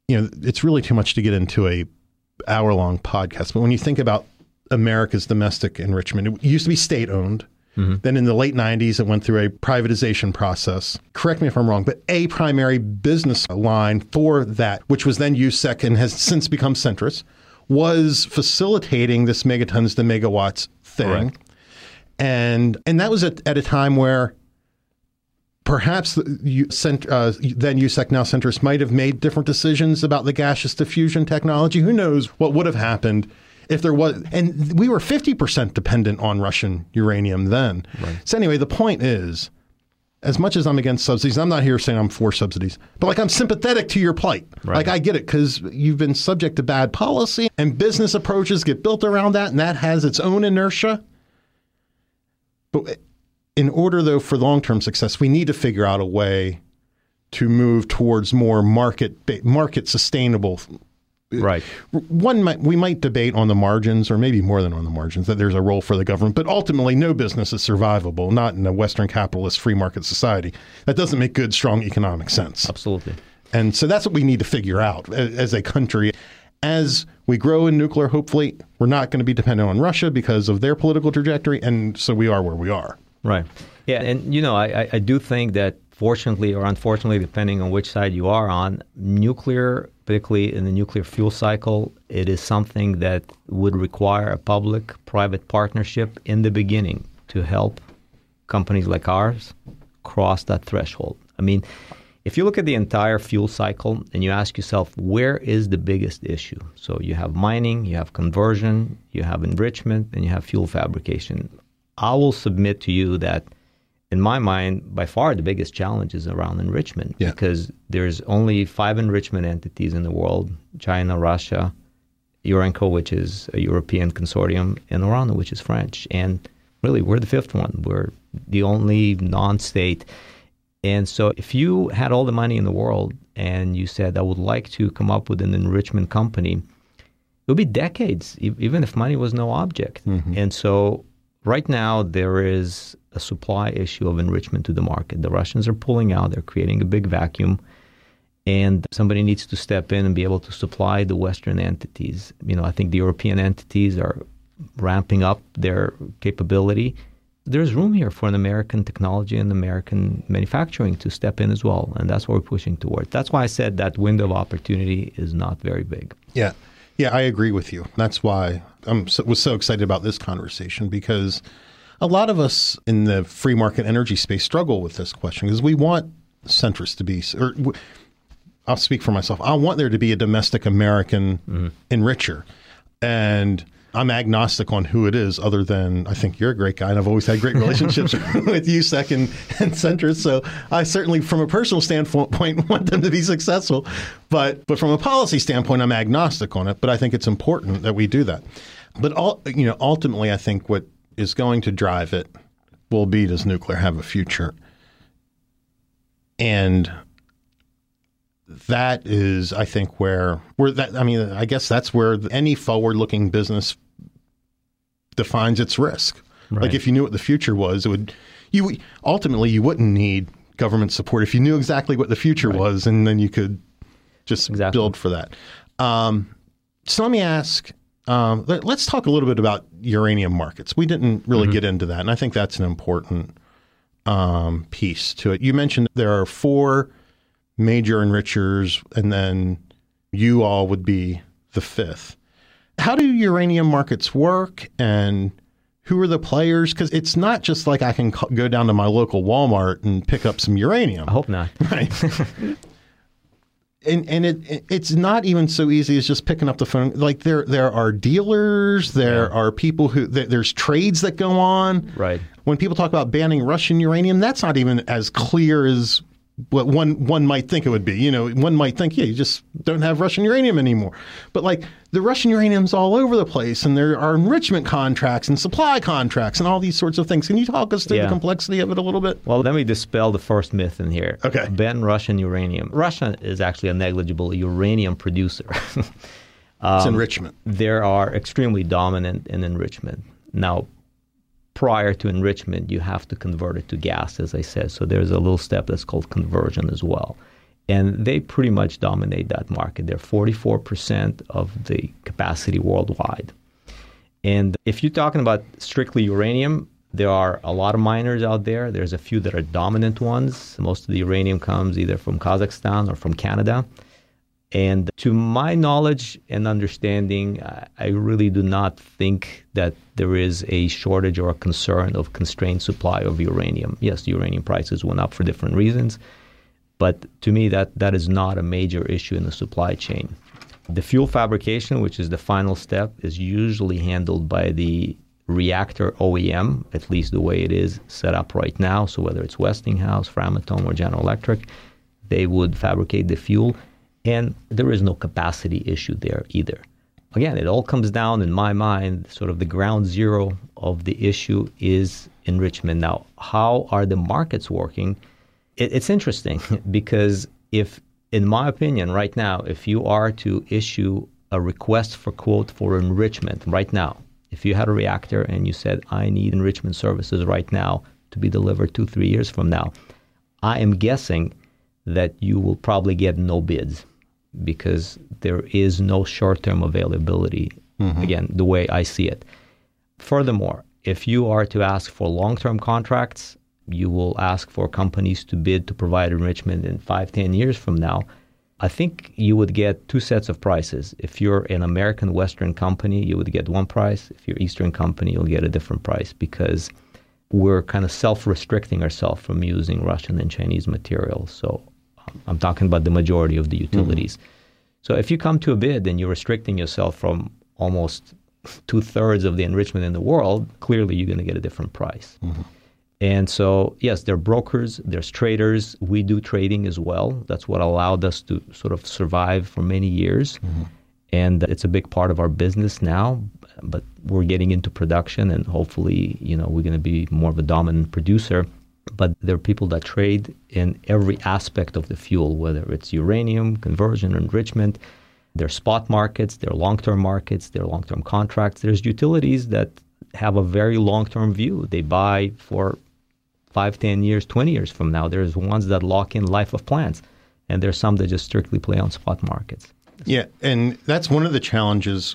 it's really too much to get into a hour-long podcast. But when you think about America's domestic enrichment, it used to be state-owned. Then in the late 90s, it went through a privatization process. Correct me if I'm wrong, but a primary business line for that, which was then USEC and has since become Centrus, was facilitating this megatons to megawatts thing. Correct. And that was at a time where perhaps then USEC, now Centrus, might have made different decisions about the gaseous diffusion technology. Who knows what would have happened if there was, and we were 50% dependent on Russian uranium then. Right. So anyway, the point is, as much as I'm against subsidies, I'm not here saying I'm for subsidies, but I'm sympathetic to your plight. Right. I get it, because you've been subject to bad policy and business approaches get built around that, and that has its own inertia. But in order, though, for long-term success, we need to figure out a way to move towards more market sustainable. Right. We might debate on the margins, or maybe more than on the margins, that there's a role for the government. But ultimately, no business is survivable, not in a Western capitalist free market society. That doesn't make good, strong economic sense. Absolutely. And so that's what we need to figure out as a country. As we grow in nuclear, hopefully, we're not going to be dependent on Russia because of their political trajectory. And so we are where we are. Right. Yeah. And, I do think that, fortunately or unfortunately, depending on which side you are on, nuclear, particularly in the nuclear fuel cycle, it is something that would require a public-private partnership in the beginning to help companies like ours cross that threshold. I mean, if you look at the entire fuel cycle and you ask yourself, where is the biggest issue? So you have mining, you have conversion, you have enrichment, and you have fuel fabrication. I will submit to you that, in my mind, by far the biggest challenge is around enrichment, because there's only 5 enrichment entities in the world: China, Russia, Urenco, which is a European consortium, and Orano, which is French. And really, we're the 5th one. We're the only non-state. And so if you had all the money in the world and you said, I would like to come up with an enrichment company, it would be decades, even if money was no object. Mm-hmm. And so right now, there is a supply issue of enrichment to the market. The Russians are pulling out. They're creating a big vacuum. And somebody needs to step in and be able to supply the Western entities. I think the European entities are ramping up their capability. There's room here for an American technology and American manufacturing to step in as well. And that's what we're pushing towards. That's why I said that window of opportunity is not very big. Yeah. Yeah, I agree with you. That's why I was so excited about this conversation, because a lot of us in the free market energy space struggle with this question, because we want Centrus to be, or I'll speak for myself, I want there to be a domestic American enricher. And I'm agnostic on who it is, other than I think you're a great guy, and I've always had great relationships with USEC and Centrus. So I certainly, from a personal standpoint, want them to be successful. But from a policy standpoint, I'm agnostic on it. But I think it's important that we do that. But ultimately, I think what is going to drive it will be, does nuclear have a future? And that is, I think, I guess that's where any forward-looking business defines its risk. Right. Like, if you knew what the future was, ultimately you wouldn't need government support if you knew exactly what the future was, and then you could just build for that. So let me ask, let's talk a little bit about uranium markets. We didn't really get into that, and I think that's an important piece to it. You mentioned there are 4 major enrichers, and then you all would be the 5th. How do uranium markets work, and who are the players? Because it's not just like I can go down to my local Walmart and pick up some uranium. I hope not. Right. And it's not even so easy as just picking up the phone. Like, there are dealers, there are people there's trades that go on. Right. When people talk about banning Russian uranium, that's not even as clear as what one might think it would be. One might think, you just don't have Russian uranium anymore. But like, the Russian uranium's all over the place, and there are enrichment contracts and supply contracts and all these sorts of things. Can you talk us through the complexity of it a little bit? Well, let me dispel the first myth in here. Okay. Ban Russian uranium. Russia is actually a negligible uranium producer. It's enrichment. They are extremely dominant in enrichment. Now, prior to enrichment, you have to convert it to gas, as I said. So there's a little step that's called conversion as well. And they pretty much dominate that market. They're 44% of the capacity worldwide. And if you're talking about strictly uranium, there are a lot of miners out there. There's a few that are dominant ones. Most of the uranium comes either from Kazakhstan or from Canada. And to my knowledge and understanding, I really do not think that there is a shortage or a concern of constrained supply of uranium. Yes, the uranium prices went up for different reasons, but to me, that is not a major issue in the supply chain. The fuel fabrication, which is the final step, is usually handled by the reactor OEM, at least the way it is set up right now. So whether it's Westinghouse, Framatome, or General Electric, they would fabricate the fuel. And there is no capacity issue there either. Again, it all comes down, in my mind, sort of the ground zero of the issue is enrichment. Now, how are the markets working? It's interesting because in my opinion, right now, if you are to issue a request for quote for enrichment right now, if you had a reactor and you said, I need enrichment services right now to be delivered 2-3 years from now, I am guessing that you will probably get no bids because there is no short-term availability, again, the way I see it. Furthermore, if you are to ask for long-term contracts, you will ask for companies to bid to provide enrichment in 5-10 years from now. I think you would get two sets of prices. If you're an American Western company, you would get one price. If you're Eastern company, you'll get a different price because we're kind of self-restricting ourselves from using Russian and Chinese materials. So I'm talking about the majority of the utilities. So if you come to a bid and you're restricting yourself from almost 2/3 of the enrichment in the world, clearly you're going to get a different price. And so, yes, there are brokers, there's traders. We do trading as well. That's what allowed us to sort of survive for many years. And it's a big part of our business now, but we're getting into production and hopefully, we're going to be more of a dominant producer. But there are people that trade in every aspect of the fuel, whether it's uranium, conversion, enrichment. There are spot markets, there are long-term markets, there are long-term contracts. There's utilities that have a very long-term view. They buy for 5, 10 years, 20 years from now. There's ones that lock in life of plants, and there's some that just strictly play on spot markets. Yeah, and that's one of the challenges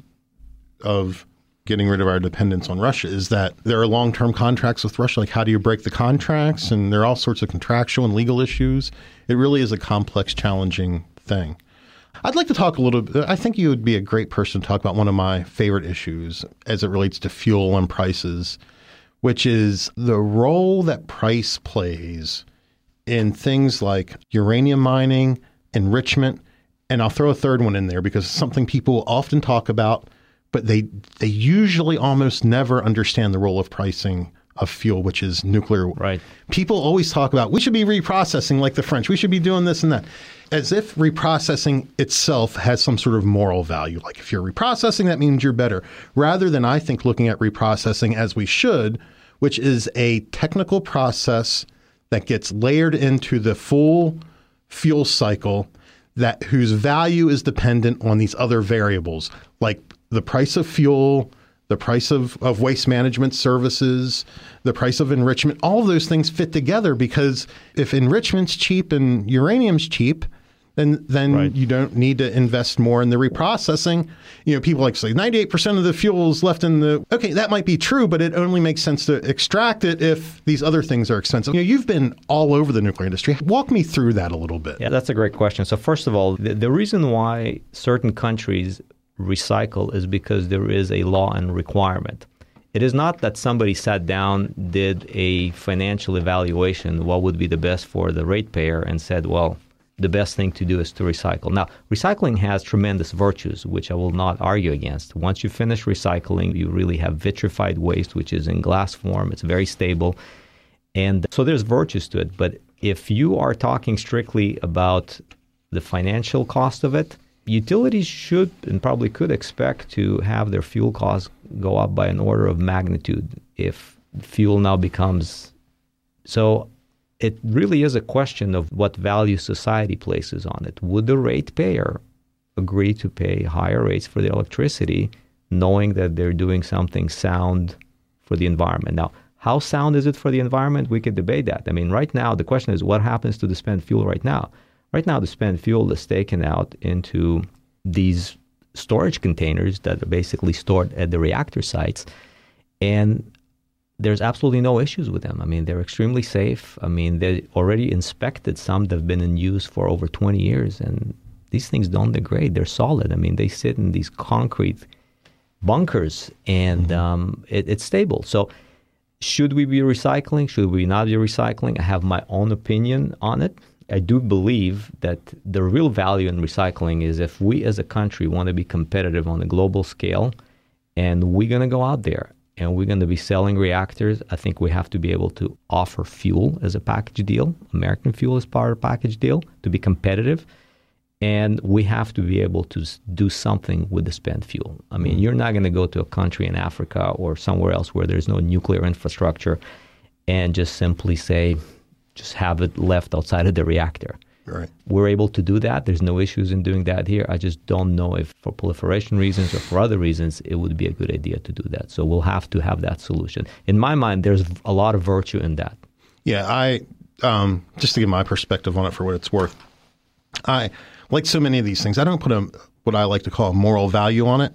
of getting rid of our dependence on Russia is that there are long-term contracts with Russia. Like, how do you break the contracts? And there are all sorts of contractual and legal issues. It really is a complex, challenging thing. I'd like to talk a little bit. I think you would be a great person to talk about one of my favorite issues as it relates to fuel and prices, which is the role that price plays in things like uranium mining, enrichment, and I'll throw a third one in there because it's something people often talk about, but they usually almost never understand the role of pricing of fuel, which is nuclear. Right. People always talk about, we should be reprocessing like the French. We should be doing this and that, as if reprocessing itself has some sort of moral value. Like if you're reprocessing, that means you're better. Rather than, I think, looking at reprocessing as we should, which is a technical process that gets layered into the full fuel cycle whose value is dependent on these other variables, like the price of fuel, the price of waste management services, the price of enrichment. All of those things fit together because if enrichment's cheap and uranium's cheap, then right. You don't need to invest more in the reprocessing. People like to say 98% of the fuel is left in the... Okay, that might be true, but it only makes sense to extract it if these other things are expensive. You've been all over the nuclear industry. Walk me through that a little bit. Yeah, that's a great question. So first of all, the reason why certain countries recycle is because there is a law and requirement. It is not that somebody sat down, did a financial evaluation, what would be the best for the ratepayer, and said, well, the best thing to do is to recycle. Now, recycling has tremendous virtues, which I will not argue against. Once you finish recycling, you really have vitrified waste, which is in glass form. It's very stable. And so there's virtues to it. But if you are talking strictly about the financial cost of it, utilities should and probably could expect to have their fuel costs go up by an order of magnitude if fuel now becomes... So it really is a question of what value society places on it. Would the ratepayer agree to pay higher rates for their electricity, knowing that they're doing something sound for the environment? Now, how sound is it for the environment? We could debate that. I mean, right now, the question is what happens to the spent fuel right now? Right now, the spent fuel is taken out into these storage containers that are basically stored at the reactor sites, and there's absolutely no issues with them. I mean, they're extremely safe. I mean, they already inspected some that have been in use for over 20 years, and these things don't degrade. They're solid. I mean, they sit in these concrete bunkers, and it's stable. So should we be recycling? Should we not be recycling? I have my own opinion on it. I do believe that the real value in recycling is if we as a country want to be competitive on a global scale, and we're going to go out there and we're going to be selling reactors, I think we have to be able to offer fuel as a package deal. American fuel is part of the package deal to be competitive. And we have to be able to do something with the spent fuel. I mean, you're not going to go to a country in Africa or somewhere else where there's no nuclear infrastructure and just simply say, just have it left outside of the reactor. Right. We're able to do that. There's no issues in doing that here. I just don't know if for proliferation reasons or for other reasons, it would be a good idea to do that. So we'll have to have that solution. In my mind, there's a lot of virtue in that. Yeah, I just to give my perspective on it for what it's worth, I like so many of these things, I don't put what I like to call a moral value on it.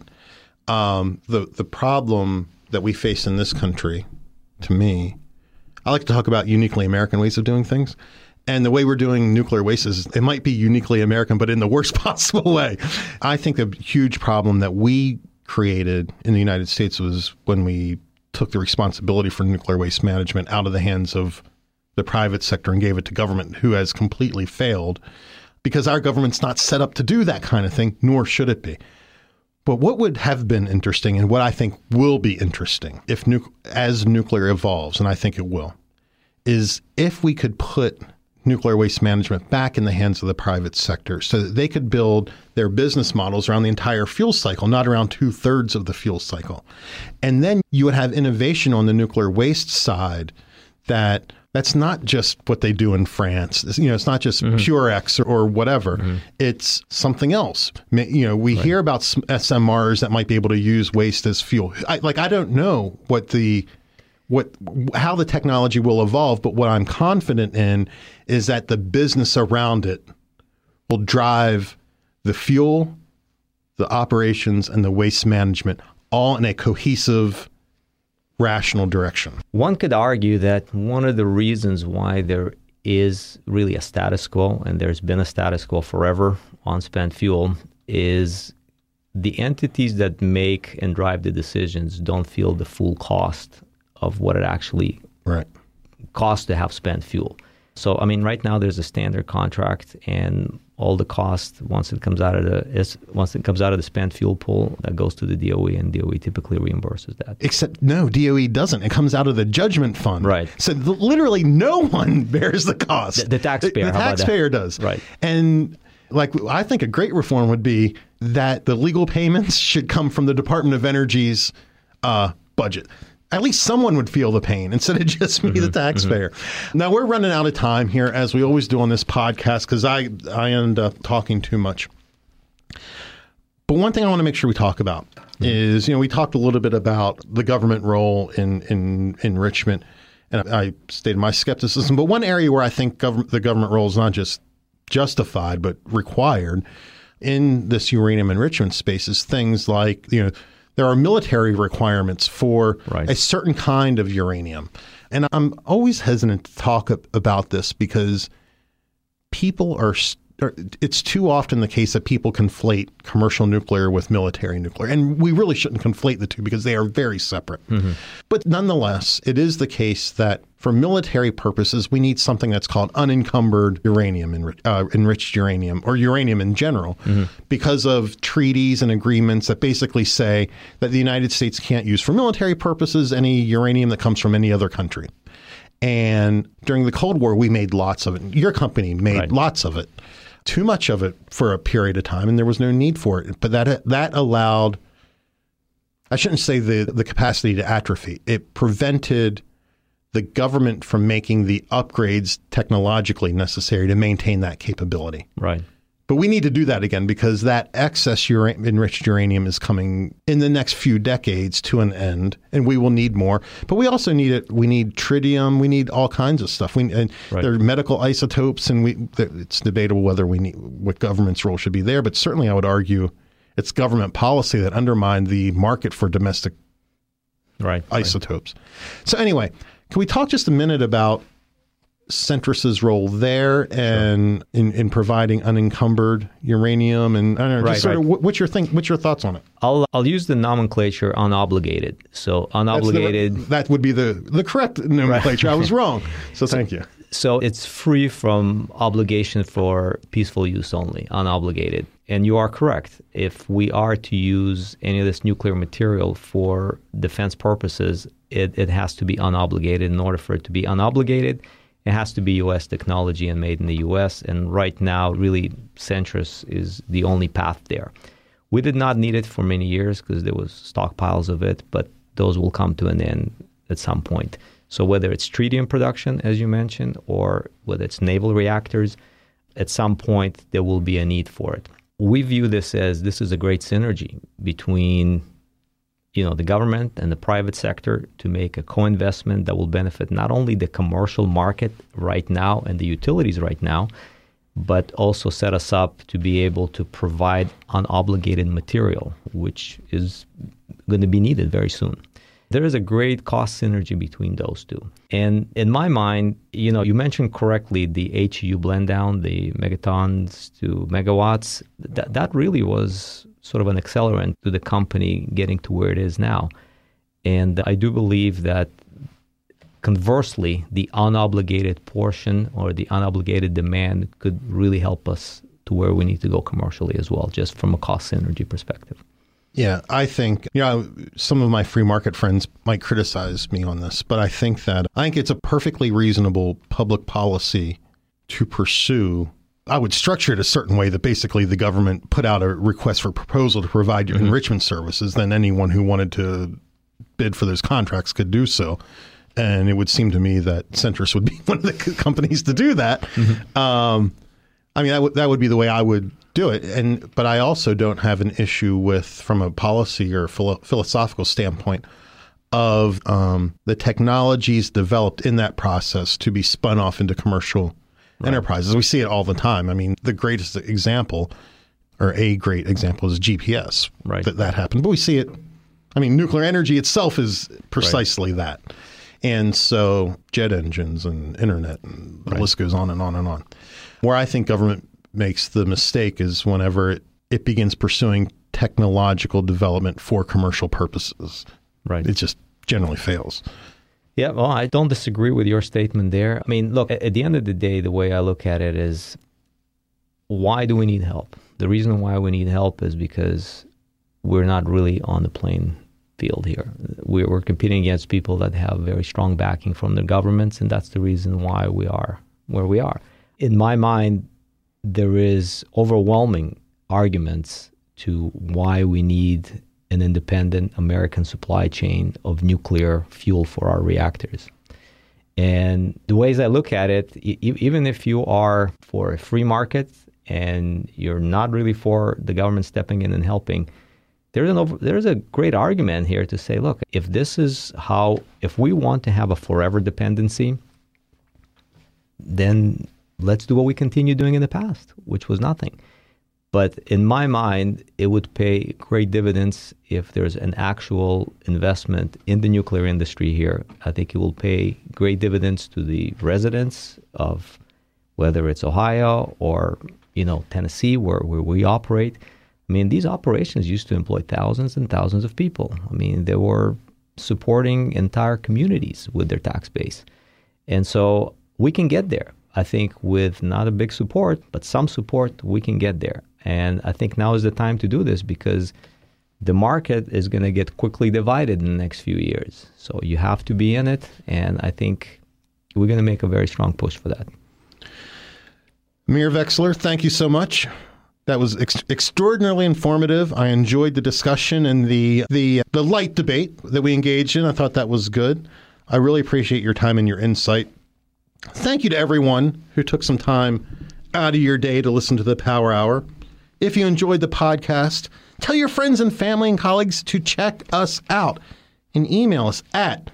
The problem that we face in this country, to me, I like to talk about uniquely American ways of doing things. And the way we're doing nuclear waste is, it might be uniquely American, but in the worst possible way. I think a huge problem that we created in the United States was when we took the responsibility for nuclear waste management out of the hands of the private sector and gave it to government, who has completely failed, because our government's not set up to do that kind of thing, nor should it be. But what would have been interesting, and what I think will be interesting if as nuclear evolves, and I think it will, is if we could put nuclear waste management back in the hands of the private sector so that they could build their business models around the entire fuel cycle, not around 2/3 of the fuel cycle. And then you would have innovation on the nuclear waste side that's not just what they do in France. It's not just Purex or whatever. It's something else. We hear about SMRs that might be able to use waste as fuel. I don't know how the technology will evolve, but what I'm confident in is that the business around it will drive the fuel, the operations, and the waste management all in a cohesive, rational direction. One could argue that one of the reasons why there is really a status quo, and there's been a status quo forever on spent fuel, is the entities that make and drive the decisions don't feel the full cost of what it actually costs to have spent fuel. So, I mean, right now there's a standard contract, and all the cost once it comes out of the spent fuel pool, that goes to the DOE, and DOE typically reimburses that. Except no, DOE doesn't. It comes out of the judgment fund. Right. So literally no one bears the cost. The taxpayer. The taxpayer does. Right. And I think a great reform would be that the legal payments should come from the Department of Energy's budget. At least someone would feel the pain instead of just me, the taxpayer. Now, we're running out of time here, as we always do on this podcast, because I end up talking too much. But one thing I want to make sure we talk about is, we talked a little bit about the government role in enrichment, and I stated my skepticism. But one area where I think the government role is not just justified, but required in this uranium enrichment space is things like, there are military requirements for a certain kind of uranium. And I'm always hesitant to talk about this because it's too often the case that people conflate commercial nuclear with military nuclear. And we really shouldn't conflate the two because they are very separate. But nonetheless, it is the case that for military purposes, we need something that's called unencumbered uranium, enriched uranium, or uranium in general, because of treaties and agreements that basically say that the United States can't use for military purposes any uranium that comes from any other country. And during the Cold War, we made lots of it. Your company made lots of it. Too much of it for a period of time, and there was no need for it. But that allowed, I shouldn't say the capacity to atrophy. It prevented the government from making the upgrades technologically necessary to maintain that capability. Right. But we need to do that again because that excess enriched uranium is coming in the next few decades to an end, and we will need more. But we also need it. We need tritium. We need all kinds of stuff. There are medical isotopes, and it's debatable whether what government's role should be there. But certainly, I would argue it's government policy that undermined the market for domestic isotopes. So anyway, can we talk just a minute about Centrus's role there and in providing unencumbered uranium, and I don't know, just sort of what's your thoughts on it? I'll use the nomenclature unobligated. So unobligated. That would be the correct nomenclature. I was wrong. So thank you. So it's free from obligation for peaceful use only, unobligated. And you are correct. If we are to use any of this nuclear material for defense purposes, it has to be unobligated. In order for it to be unobligated, it has to be U.S. technology and made in the U.S. And right now, really, Centrus is the only path there. We did not need it for many years because there was stockpiles of it, but those will come to an end at some point. So whether it's tritium production, as you mentioned, or whether it's naval reactors, at some point there will be a need for it. We view this is a great synergy between the government and the private sector to make a co-investment that will benefit not only the commercial market right now and the utilities right now, but also set us up to be able to provide unobligated material, which is going to be needed very soon. There is a great cost synergy between those two. And in my mind, you mentioned correctly the HEU blend down, the megatons to megawatts. That really was sort of an accelerant to the company getting to where it is now. And I do believe that conversely, the unobligated portion or the unobligated demand could really help us to where we need to go commercially as well, just from a cost synergy perspective. Yeah, I think some of my free market friends might criticize me on this, but I think it's a perfectly reasonable public policy to pursue. I would structure it a certain way that basically the government put out a request for proposal to provide your enrichment services, then anyone who wanted to bid for those contracts could do so. And it would seem to me that Centrus would be one of the companies to do that. That would be the way I would do it. But I also don't have an issue from a policy or philosophical standpoint of the technologies developed in that process to be spun off into commercial enterprises. We see it all the time. I mean, the greatest example, or a great example, is GPS. That happened. But we see it. I mean, nuclear energy itself is precisely that. And so jet engines and internet and the list goes on and on and on. Where I think government makes the mistake is whenever it begins pursuing technological development for commercial purposes. It just generally fails. Yeah, well, I don't disagree with your statement there. I mean, look, at the end of the day, the way I look at it is, why do we need help? The reason why we need help is because we're not really on the playing field here. We're competing against people that have very strong backing from their governments, and that's the reason why we are where we are. In my mind, there is overwhelming arguments to why we need an independent American supply chain of nuclear fuel for our reactors. And the ways I look at it, even if you are for a free market and you're not really for the government stepping in and helping, there's a great argument here to say, look, if we want to have a forever dependency, then let's do what we continue doing in the past, which was nothing. But in my mind, it would pay great dividends if there's an actual investment in the nuclear industry here. I think it will pay great dividends to the residents of whether it's Ohio or Tennessee, where we operate. I mean, these operations used to employ thousands and thousands of people. I mean, they were supporting entire communities with their tax base. And so we can get there. I think with not a big support, but some support, we can get there. And I think now is the time to do this because the market is going to get quickly divided in the next few years. So you have to be in it. And I think we're going to make a very strong push for that. Meir Wechsler, thank you so much. That was extraordinarily informative. I enjoyed the discussion and the light debate that we engaged in. I thought that was good. I really appreciate your time and your insight. Thank you to everyone who took some time out of your day to listen to the Power Hour. If you enjoyed the podcast, tell your friends and family and colleagues to check us out and email us at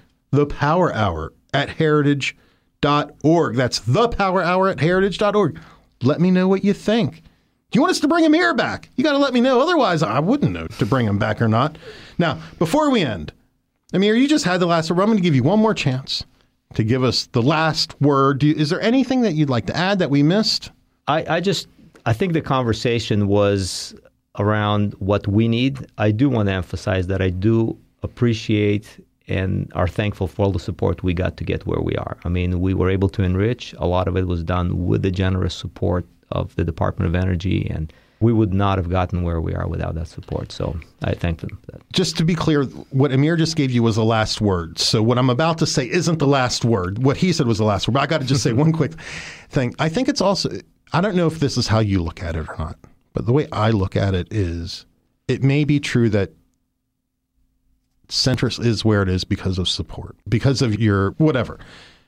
thepowerhour@heritage.org. That's thepowerhour@heritage.org. Let me know what you think. Do you want us to bring Amir back? You got to let me know. Otherwise, I wouldn't know to bring him back or not. Now, before we end, Amir, you just had the last word. I'm going to give you one more chance to give us the last word. Is there anything that you'd like to add that we missed? I think the conversation was around what we need. I do want to emphasize that I do appreciate and are thankful for all the support we got to get where we are. I mean, we were able to enrich. A lot of it was done with the generous support of the Department of Energy, and we would not have gotten where we are without that support. So I thank them for that. Just to be clear, what Amir just gave you was the last word. So what I'm about to say isn't the last word. What he said was the last word. But I got to just say one quick thing. I think it's also, I don't know if this is how you look at it or not, but the way I look at it is it may be true that centrist is where it is because of support, because of your whatever.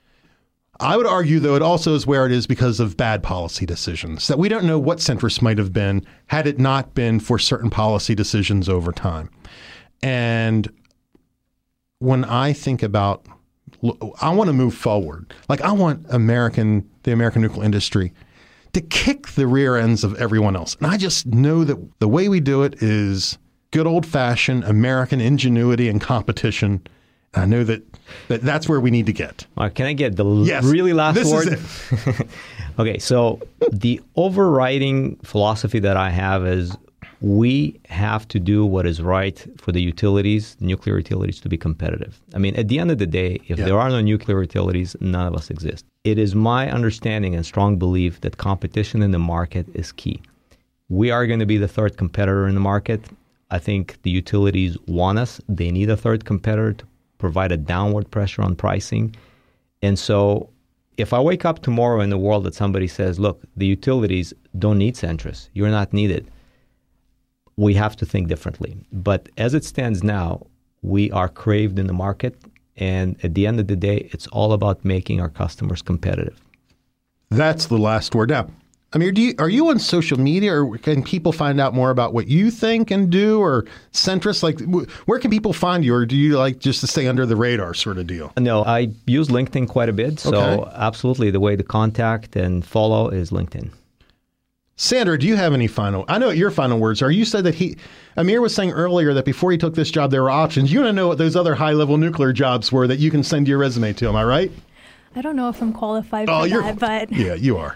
I would argue, though, it also is where it is because of bad policy decisions, that we don't know what centrist might have been had it not been for certain policy decisions over time. And when I think about, I want to move forward. Like, I want the American nuclear industry to kick the rear ends of everyone else. And I just know that the way we do it is good old-fashioned American ingenuity and competition. I know that's where we need to get. Can I get the really last word? This is it. Okay, so the overriding philosophy that I have is we have to do what is right for the utilities, nuclear utilities, to be competitive. I mean, at the end of the day, if there are no nuclear utilities, none of us exist. It is my understanding and strong belief that competition in the market is key. We are going to be the third competitor in the market. I think the utilities want us. They need a third competitor to provide a downward pressure on pricing. And so if I wake up tomorrow in the world that somebody says, look, the utilities don't need Centrus, you're not needed, we have to think differently. But as it stands now, we are craved in the market. And at the end of the day, it's all about making our customers competitive. That's the last word. Now, Amir, are you on social media, or can people find out more about what you think and do, or Centrus? Like, where can people find you, or do you like just to stay under the radar sort of deal? No, I use LinkedIn quite a bit. So absolutely, the way to contact and follow is LinkedIn. Sandra, do you have any final? I know what your final words are. You said that Amir was saying earlier that before he took this job, there were options. You want to know what those other high-level nuclear jobs were that you can send your resume to. Am I right? I don't know if I'm qualified for that, but yeah, you are.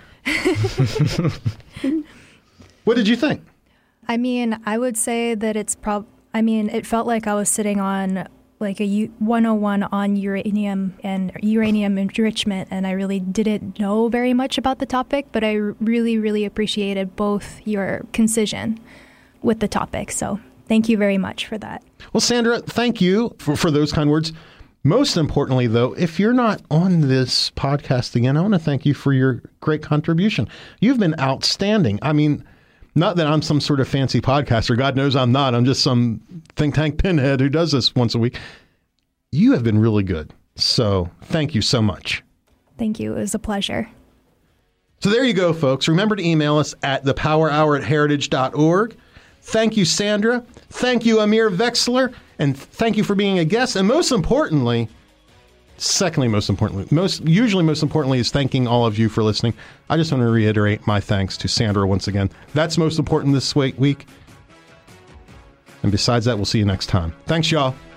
What did you think? I mean, I would say that it felt like I was sitting on like a 101 on uranium and uranium enrichment, and I really didn't know very much about the topic, but I really, really appreciated both your concision with the topic. So thank you very much for that. Well, Sandra, thank you for those kind words. Most importantly, though, if you're not on this podcast again, I want to thank you for your great contribution. You've been outstanding. I mean, not that I'm some sort of fancy podcaster. God knows I'm not. I'm just some think tank pinhead who does this once a week. You have been really good. So thank you so much. Thank you. It was a pleasure. So there you go, folks. Remember to email us at thepowerhour@heritage.org. Thank you, Sandra. Thank you, Amir Vexler. And thank you for being a guest. And most importantly, most importantly is thanking all of you for listening. I just want to reiterate my thanks to Sandra once again. That's most important this week. And besides that, we'll see you next time. Thanks, y'all.